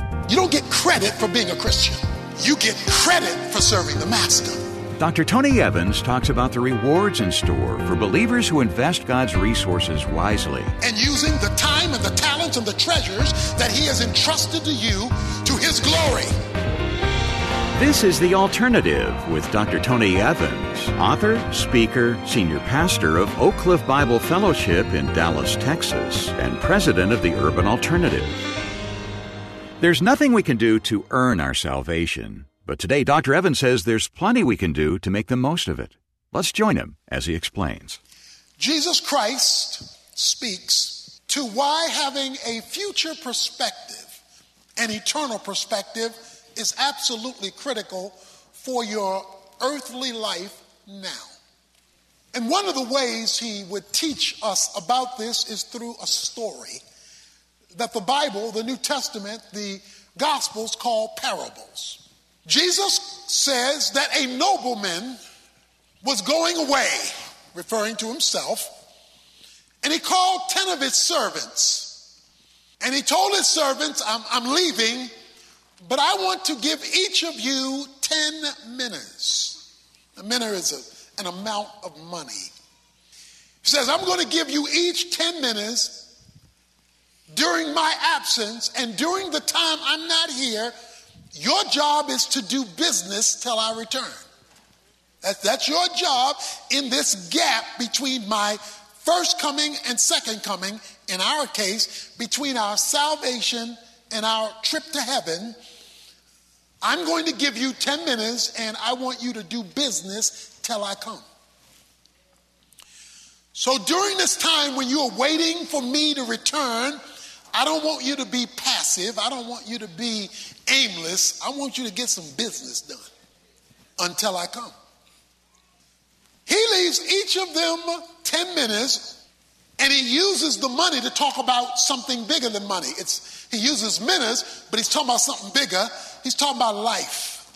You don't get credit for being a Christian. You get credit for serving the master. Dr. Tony Evans talks about the rewards in store for believers who invest God's resources wisely. And using the time and the talents and the treasures that he has entrusted to you to his glory. This is The Alternative with Dr. Tony Evans, author, speaker, senior pastor of Oak Cliff Bible Fellowship in Dallas, Texas, and president of the Urban Alternative. There's nothing we can do to earn our salvation, but today Dr. Evans says there's plenty we can do to make the most of it. Let's join him as he explains. Jesus Christ speaks to why having a future perspective, an eternal perspective, is absolutely critical for your earthly life now. And one of the ways he would teach us about this is through a story that the Bible, the New Testament, the Gospels call parables. Jesus says that a nobleman was going away, referring to himself, and he called 10 of his servants. And he told his servants, I'm leaving, but I want to give each of you 10 minas. A mina is an amount of money. He says, I'm going to give you each 10 minas during my absence, and during the time I'm not here, your job is to do business till I return. That's your job in this gap between my first coming and second coming, in our case, between our salvation and our trip to heaven. I'm going to give you 10 minutes, and I want you to do business till I come. So during this time when you're waiting for me to return, I don't want you to be passive. I don't want you to be aimless. I want you to get some business done until I come. He leaves each of them 10 minutes, and he uses the money to talk about something bigger than money. He uses minutes, but he's talking about something bigger. He's talking about life.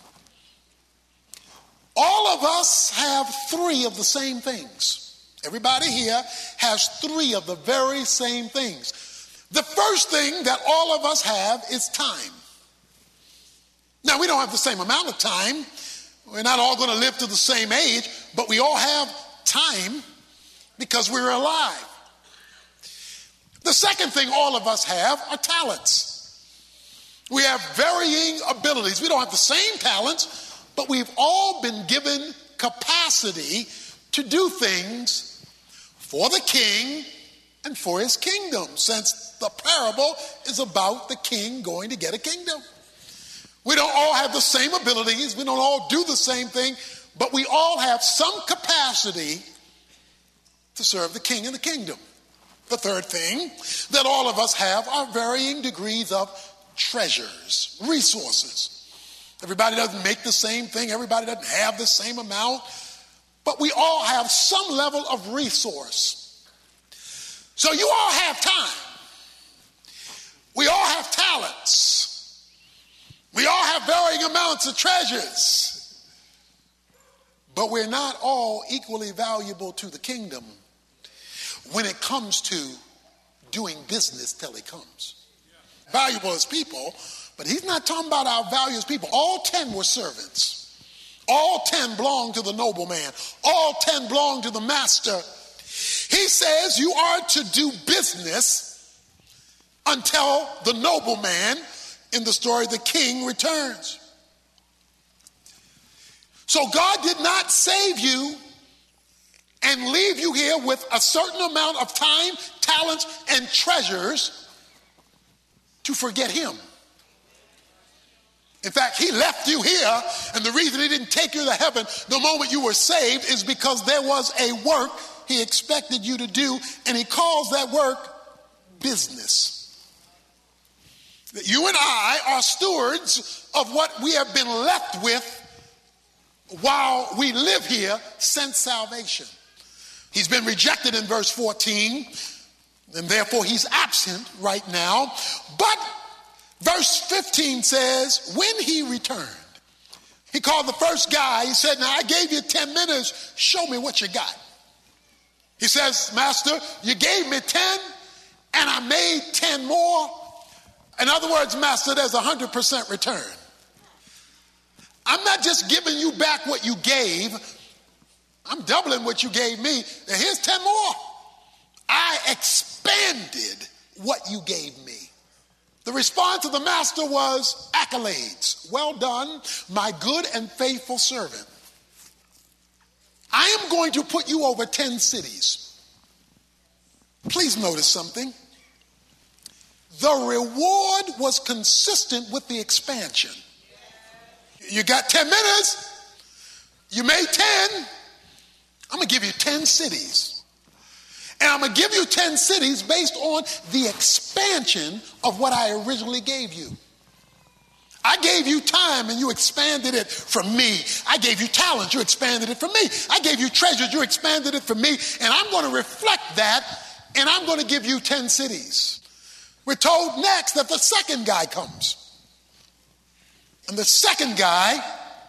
All of us have 3 of the same things. Everybody here has 3 of the very same things. The first thing that all of us have is time. Now, we don't have the same amount of time. We're not all going to live to the same age, but we all have time because we're alive. The second thing all of us have are talents. We have varying abilities. We don't have the same talents, but we've all been given capacity to do things for the king and for his kingdom, since the parable is about the king going to get a kingdom. We don't all have the same abilities. We don't all do the same thing, but we all have some capacity to serve the king and the kingdom. The third thing that all of us have are varying degrees of treasures, resources. Everybody doesn't make the same thing. Everybody doesn't have the same amount, but we all have some level of resource. So you all have time. We all have talents. We all have varying amounts of treasures. But we're not all equally valuable to the kingdom when it comes to doing business till he comes. Valuable as people, but he's not talking about our value as people. All 10 were servants. All 10 belonged to the nobleman. All 10 belonged to the master. He says you are to do business until the nobleman, in the story, the king, returns. So God did not save you and leave you here with a certain amount of time, talents, and treasures to forget him. In fact, he left you here, and the reason he didn't take you to heaven the moment you were saved is because there was a work he expected you to do, and he calls that work business. That you and I are stewards of what we have been left with while we live here since salvation. He's been rejected in verse 14, and therefore he's absent right now. But verse 15 says, when he returned, he called the first guy. He said, now I gave you 10 minutes. Show me what you got. He says, Master, you gave me 10 and I made 10 more. In other words, master, there's 100% return. I'm not just giving you back what you gave. I'm doubling what you gave me. Now here's 10 more. I expanded what you gave me. The response of the master was accolades. Well done, my good and faithful servant. I am going to put you over 10 cities. Please notice something. The reward was consistent with the expansion. You got 10 minutes. You made 10. I'm going to give you 10 cities. And I'm going to give you 10 cities based on the expansion of what I originally gave you. I gave you time and you expanded it from me. I gave you talent, you expanded it from me. I gave you treasures, you expanded it from me. And I'm going to reflect that, and I'm going to give you 10 cities. We're told next that the second guy comes. And the second guy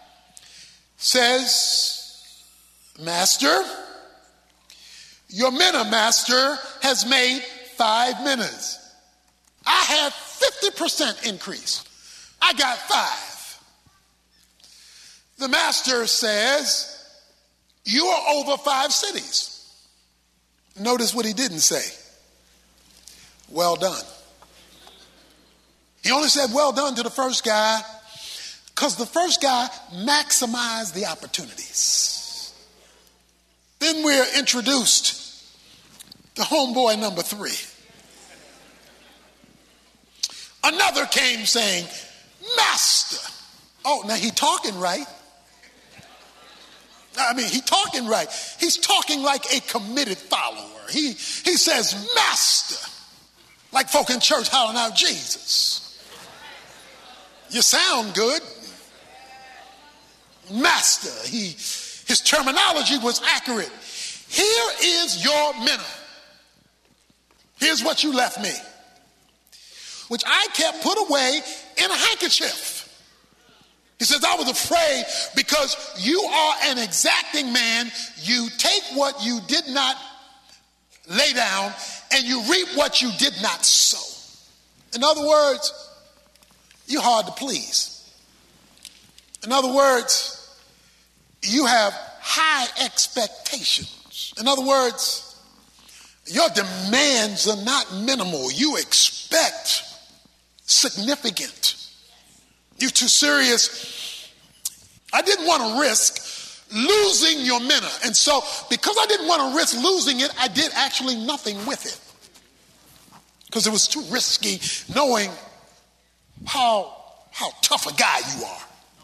says, Master, your mina, master, has made 5 minas. I have 50% increase. I got 5. The master says, you are over 5 cities. Notice what he didn't say. Well done. He only said well done to the first guy because the first guy maximized the opportunities. Then we're introduced to homeboy number 3. Another came saying, Master. Oh, now he talking right. He talking right. He's talking like a committed follower. He says, Master. Like folk in church hollering out, Jesus. You sound good. Master. His terminology was accurate. Here is your mina. Here's what you left me, which I kept put away in a handkerchief. He says, I was afraid because you are an exacting man. You take what you did not lay down and you reap what you did not sow. In other words, you're hard to please. In other words, you have high expectations. In other words, your demands are not minimal. You expect significant. You're too serious. I didn't want to risk losing your mina. And so because I didn't want to risk losing it, I did actually nothing with it. Because it was too risky knowing how tough a guy you are.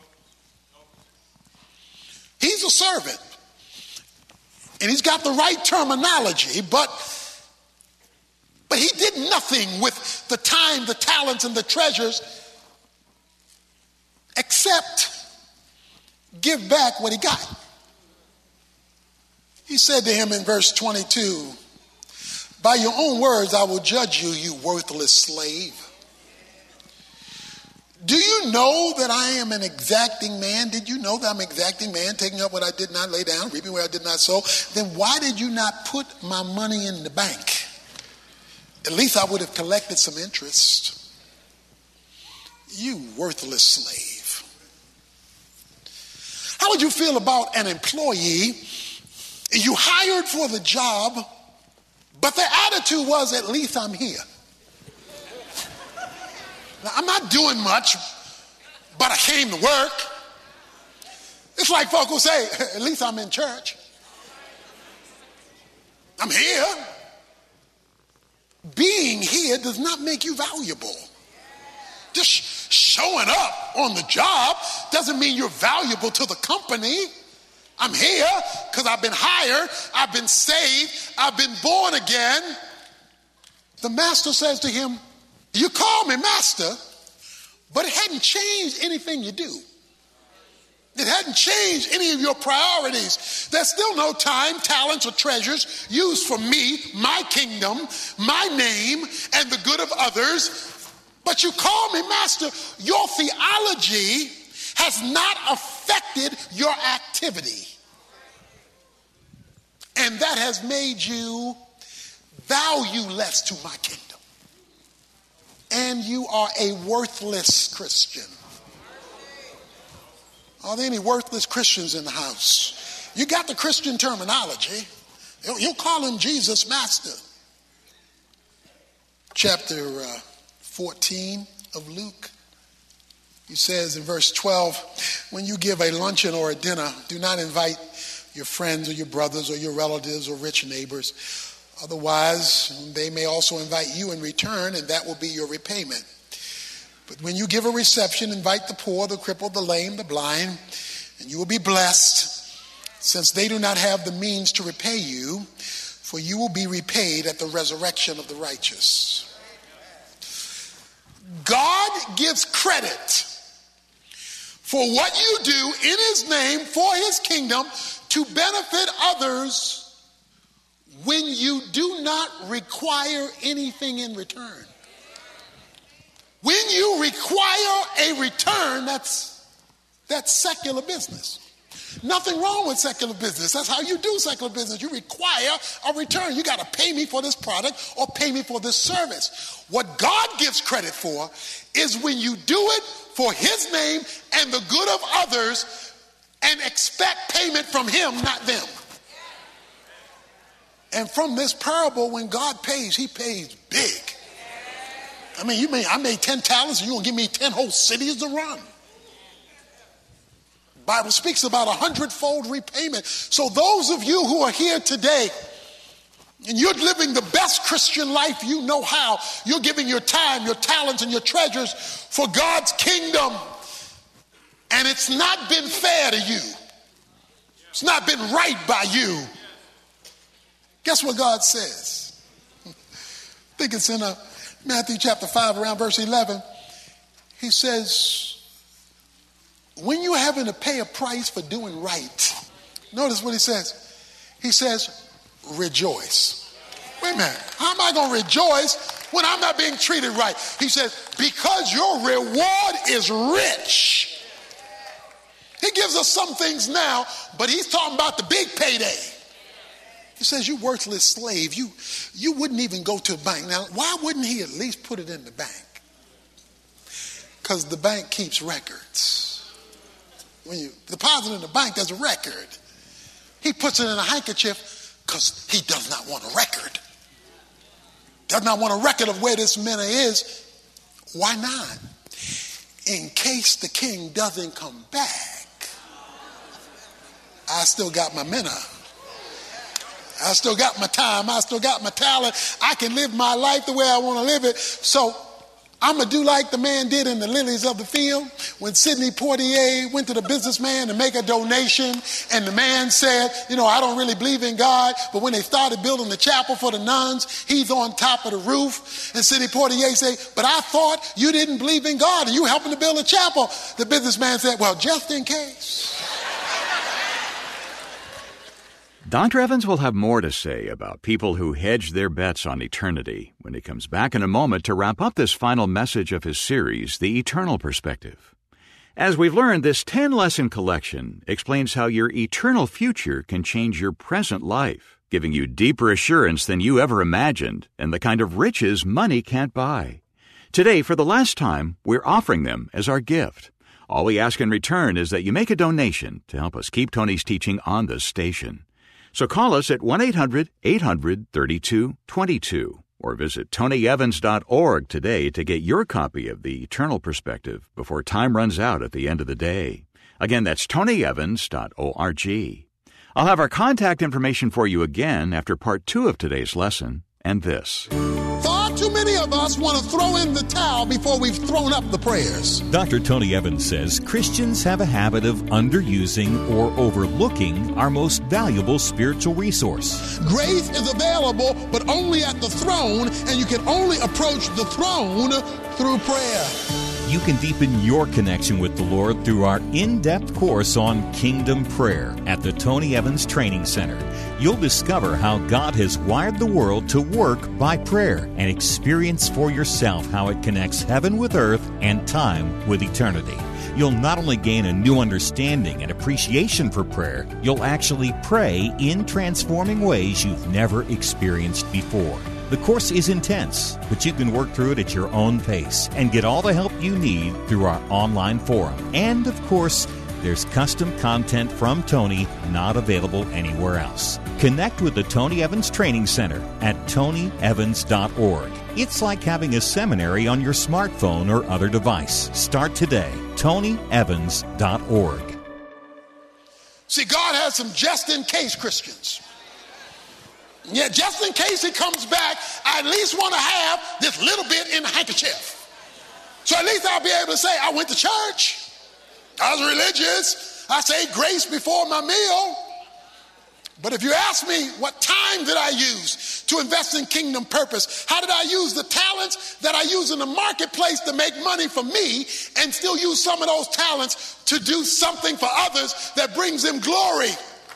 He's a servant. And he's got the right terminology, but he did nothing with the time, the talents, and the treasures except give back what he got. He said to him in verse 22, by your own words I will judge you, you worthless slave. Do you know that I am an exacting man? Did you know that I'm an exacting man, taking up what I did not lay down, reaping where I did not sow? Then why did you not put my money in the bank? At least I would have collected some interest. You worthless slave. How would you feel about an employee you hired for the job, but their attitude was, at least I'm here? Now, I'm not doing much, but I came to work. It's like folk will say, at least I'm in church. I'm here. Being here does not make you valuable. Just showing up on the job doesn't mean you're valuable to the company. I'm here because I've been hired, I've been saved, I've been born again. The master says to him, you call me master, but it hadn't changed anything you do. It hadn't changed any of your priorities. There's still no time, talents, or treasures used for me, my kingdom, my name, and the good of others. But you call me master. Your theology has not affected your activity. And that has made you valueless to my kingdom. and you are a worthless Christian. Are there any worthless Christians in the house? You got the Christian terminology. You'll call him Jesus Master. Chapter 14 of Luke. He says in verse 12, when you give a luncheon or a dinner, do not invite your friends or your brothers or your relatives or rich neighbors. Otherwise, they may also invite you in return, and that will be your repayment. But when you give a reception, invite the poor, the crippled, the lame, the blind, and you will be blessed, since they do not have the means to repay you, for you will be repaid at the resurrection of the righteous. God gives credit for what you do in his name for his kingdom to benefit others when you do not require anything in return. When you require a return, that's secular business. Nothing wrong with secular business. That's how you do secular business. You require a return. You got to pay me for this product or pay me for this service. What God gives credit for is when you do it for his name and the good of others and expect payment from him, not them. And from this parable, when God pays, he pays big. I mean, I made 10 talents and you're going to give me 10 whole cities to run. The Bible speaks about 100-fold repayment. So those of you who are here today and you're living the best Christian life you know how, you're giving your time, your talents, and your treasures for God's kingdom, and it's not been fair to you. It's not been right by you. Guess what God says? I think it's in Matthew chapter 5 around verse 11. He says, when you're having to pay a price for doing right, notice what he says. He says, rejoice. Wait a minute. How am I going to rejoice when I'm not being treated right? He says, because your reward is rich. He gives us some things now, but he's talking about the big payday. He says, you worthless slave, you wouldn't even go to a bank. Now, why wouldn't he at least put it in the bank? Because the bank keeps records. When you deposit in the bank, there's a record. He puts it in a handkerchief because he does not want a record. Does not want a record of where this minna is. Why not? In case the king doesn't come back, I still got my minna. I still got my time. I still got my talent. I can live my life the way I want to live it. So I'm going to do like the man did in the Lilies of the Field when Sidney Poitier went to the businessman to make a donation. And the man said, I don't really believe in God. But when they started building the chapel for the nuns, he's on top of the roof. And Sidney Poitier said, but I thought you didn't believe in God and you helping to build a chapel. The businessman said, well, just in case. Dr. Evans will have more to say about people who hedge their bets on eternity when he comes back in a moment to wrap up this final message of his series, The Eternal Perspective. As we've learned, this 10-lesson collection explains how your eternal future can change your present life, giving you deeper assurance than you ever imagined and the kind of riches money can't buy. Today, for the last time, we're offering them as our gift. All we ask in return is that you make a donation to help us keep Tony's teaching on this station. So call us at 1-800-800-3222 or visit tonyevans.org today to get your copy of The Eternal Perspective before time runs out at the end of the day. Again, that's tonyevans.org. I'll have our contact information for you again after part 2 of today's lesson and this. Far too many of us want to throw in the towel before we've thrown up the prayers. Dr. Tony Evans says Christians have a habit of underusing or overlooking our most valuable spiritual resource. Grace is available, but only at the throne, and you can only approach the throne through prayer. You can deepen your connection with the Lord through our in-depth course on Kingdom Prayer at the Tony Evans Training Center. You'll discover how God has wired the world to work by prayer and experience for yourself how it connects heaven with earth and time with eternity. You'll not only gain a new understanding and appreciation for prayer, you'll actually pray in transforming ways you've never experienced before. The course is intense, but you can work through it at your own pace and get all the help you need through our online forum. And, of course, there's custom content from Tony not available anywhere else. Connect with the Tony Evans Training Center at tonyevans.org. It's like having a seminary on your smartphone or other device. Start today. tonyevans.org. See, God has some just-in-case Christians. Yeah, just in case he comes back, I at least want to have this little bit in the handkerchief. So at least I'll be able to say, I went to church. I was religious. I say grace before my meal. But if you ask me, what time did I use to invest in kingdom purpose? How did I use the talents that I use in the marketplace to make money for me and still use some of those talents to do something for others that brings him glory?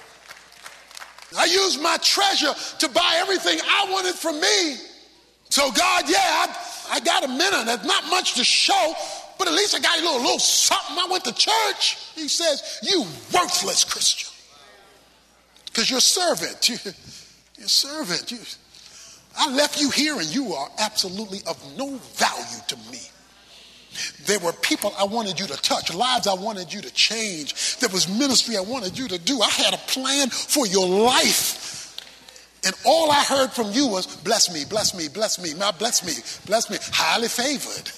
I used my treasure to buy everything I wanted for me. So God, yeah, I got a minute. There's not much to show, but at least I got a little something. I went to church. He says, you worthless Christian. Because you're a servant. You're a servant. I left you here and you are absolutely of no value to me. There were people I wanted you to touch, lives I wanted you to change. There was ministry I wanted you to do. I had a plan for your life. And all I heard from you was, bless me, bless me, bless me. Now bless me, bless me. Highly favored.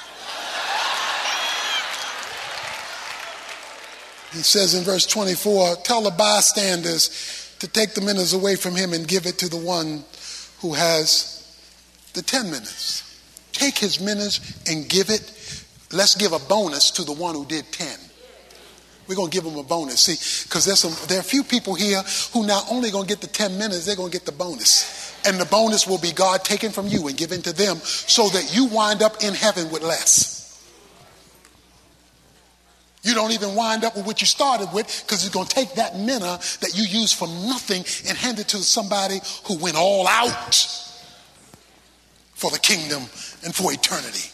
He says in verse 24, tell the bystanders to take the minas away from him and give it to the one who has the 10 minas. Take his minas and give it. Let's give a bonus to the one who did 10. We're going to give him a bonus. See, because there are a few people here who not only going to get the 10 minas, they're going to get the bonus. And the bonus will be God taken from you and given to them so that you wind up in heaven with less. You don't even wind up with what you started with because it's going to take that mina that you use for nothing and hand it to somebody who went all out for the kingdom and for eternity.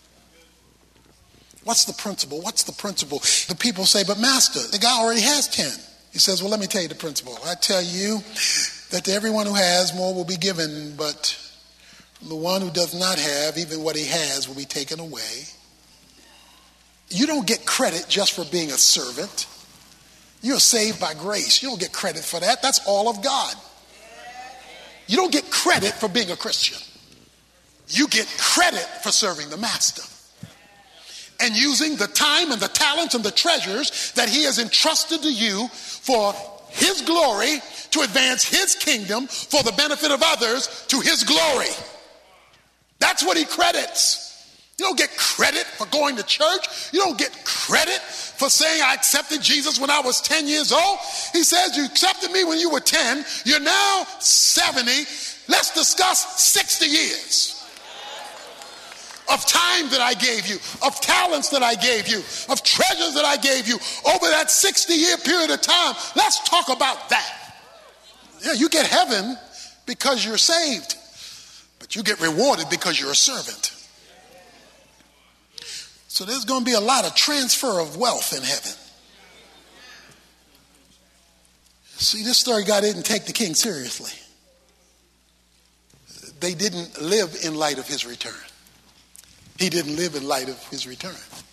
What's the principle? What's the principle? The people say, but master, the guy already has 10. He says, well, let me tell you the principle. I tell you that to everyone who has, more will be given, but from the one who does not have, even what he has will be taken away. You don't get credit just for being a servant. You're saved by grace. You don't get credit for that. That's all of God. You don't get credit for being a Christian. You get credit for serving the master and using the time and the talents and the treasures that he has entrusted to you for his glory, to advance his kingdom, for the benefit of others, to his glory. That's what he credits. You don't get credit for going to church. You don't get credit for saying I accepted Jesus when I was 10 years old. He says you accepted me when you were 10. You're now 70. Let's discuss 60 years of time that I gave you, of talents that I gave you, of treasures that I gave you over that 60-year period of time. Let's talk about that. Yeah, you get heaven because you're saved, but you get rewarded because you're a servant. So there's going to be a lot of transfer of wealth in heaven. See, this story, God didn't take the king seriously. They didn't live in light of his return. He didn't live in light of his return.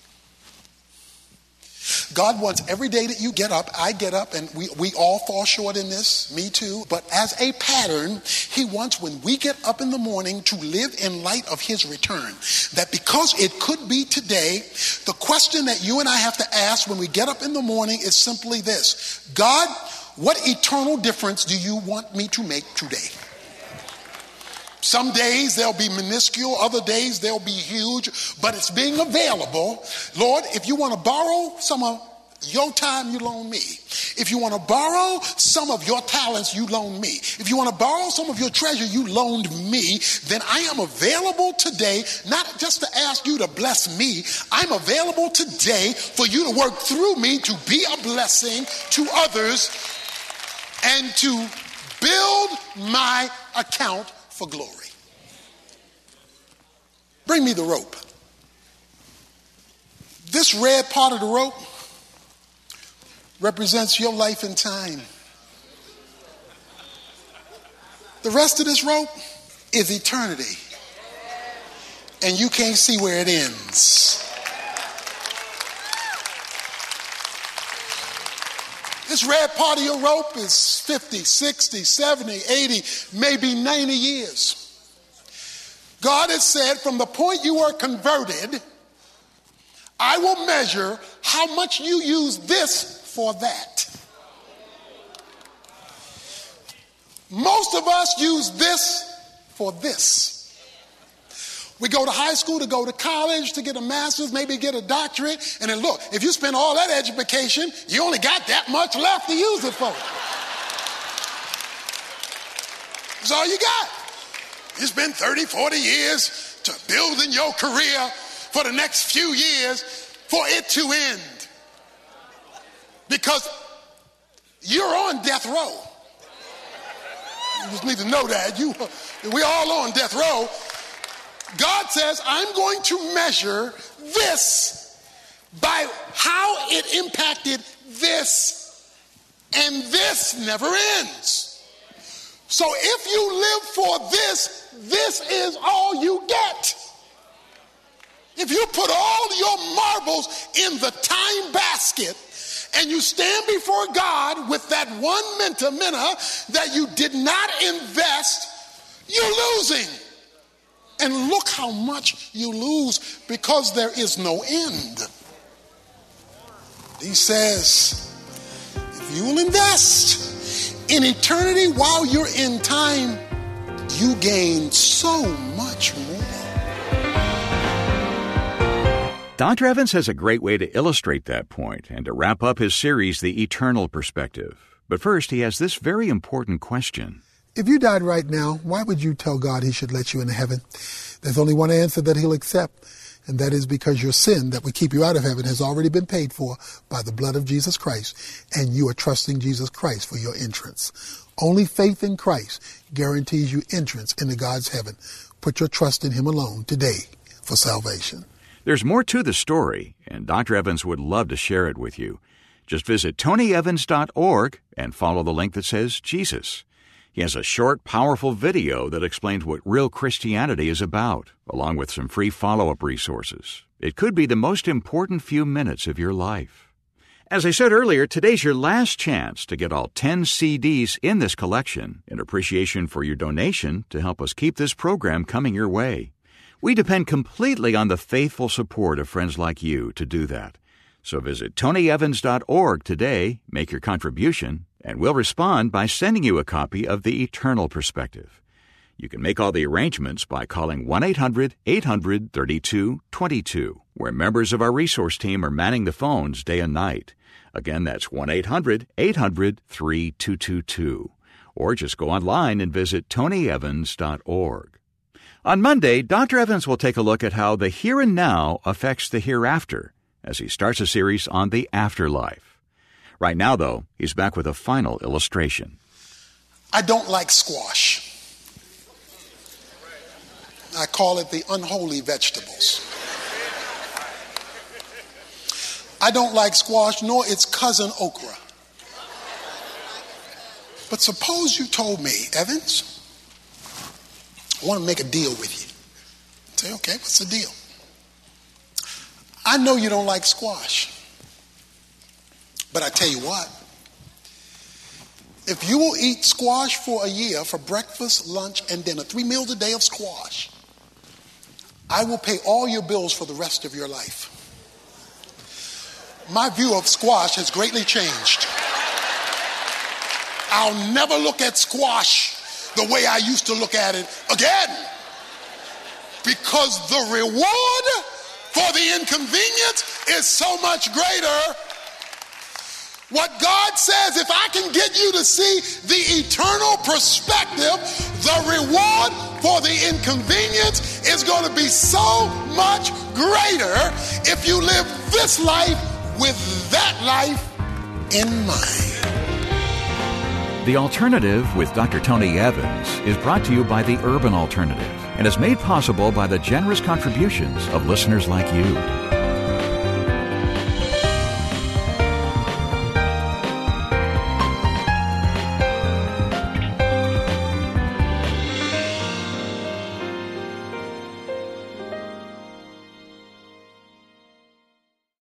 God wants every day that you get up, I get up, and we all fall short in this, me too. But as a pattern, he wants when we get up in the morning to live in light of his return. That because it could be today, the question that you and I have to ask when we get up in the morning is simply this: God, what eternal difference do you want me to make today? Some days they'll be minuscule, other days they'll be huge, but it's being available. Lord, if you want to borrow some of your time, you loan me. If you want to borrow some of your talents, you loan me. If you want to borrow some of your treasure, you loaned me. Then I am available today, not just to ask you to bless me. I'm available today for you to work through me to be a blessing to others and to build my account for glory. Bring me the rope. This red part of the rope represents your life and time. The rest of this rope is eternity. And you can't see where it ends. This red part of your rope is 50, 60, 70, 80, maybe 90 years. God has said, from the point you were converted, I will measure how much you use this for that. Most of us use this for this. We go to high school, to go to college, to get a master's, maybe get a doctorate, and then look, if you spend all that education, you only got that much left to use it for. That's all you got. You spend 30, 40 years to building your career for the next few years for it to end. Because you're on death row. You just need to know that. We're all on death row. God says, I'm going to measure this by how it impacted this, and this never ends. So if you live for this, this is all you get. If you put all your marbles in the time basket and you stand before God with that one minna that you did not invest, you're losing. And look how much you lose because there is no end. He says, if you will invest in eternity while you're in time, you gain so much more. Dr. Evans has a great way to illustrate that point and to wrap up his series, The Eternal Perspective. But first, he has this very important question. If you died right now, why would you tell God he should let you into heaven? There's only one answer that he'll accept, and that is because your sin that would keep you out of heaven has already been paid for by the blood of Jesus Christ, and you are trusting Jesus Christ for your entrance. Only faith in Christ guarantees you entrance into God's heaven. Put your trust in him alone today for salvation. There's more to the story, and Dr. Evans would love to share it with you. Just visit TonyEvans.org and follow the link that says Jesus. He has a short, powerful video that explains what real Christianity is about, along with some free follow-up resources. It could be the most important few minutes of your life. As I said earlier, today's your last chance to get all 10 CDs in this collection in appreciation for your donation to help us keep this program coming your way. We depend completely on the faithful support of friends like you to do that. So visit TonyEvans.org today, make your contribution, and we'll respond by sending you a copy of The Eternal Perspective. You can make all the arrangements by calling 1-800-800-3222, where members of our resource team are manning the phones day and night. Again, that's 1-800-800-3222. Or just go online and visit TonyEvans.org. On Monday, Dr. Evans will take a look at how the here and now affects the hereafter, as he starts a series on the afterlife. Right now, though, he's back with a final illustration. I don't like squash. I call it the unholy vegetables. I don't like squash, nor its cousin okra. But suppose you told me, Evans, I want to make a deal with you. I'd say, okay, what's the deal? I know you don't like squash. But I tell you what, if you will eat squash for a year for breakfast, lunch, and dinner, 3 meals a day of squash, I will pay all your bills for the rest of your life. My view of squash has greatly changed. I'll never look at squash the way I used to look at it again. Because the reward for the inconvenience is so much greater. What God says, if I can get you to see the eternal perspective, the reward for the inconvenience is going to be so much greater if you live this life with that life in mind. The Alternative with Dr. Tony Evans is brought to you by the Urban Alternative and is made possible by the generous contributions of listeners like you.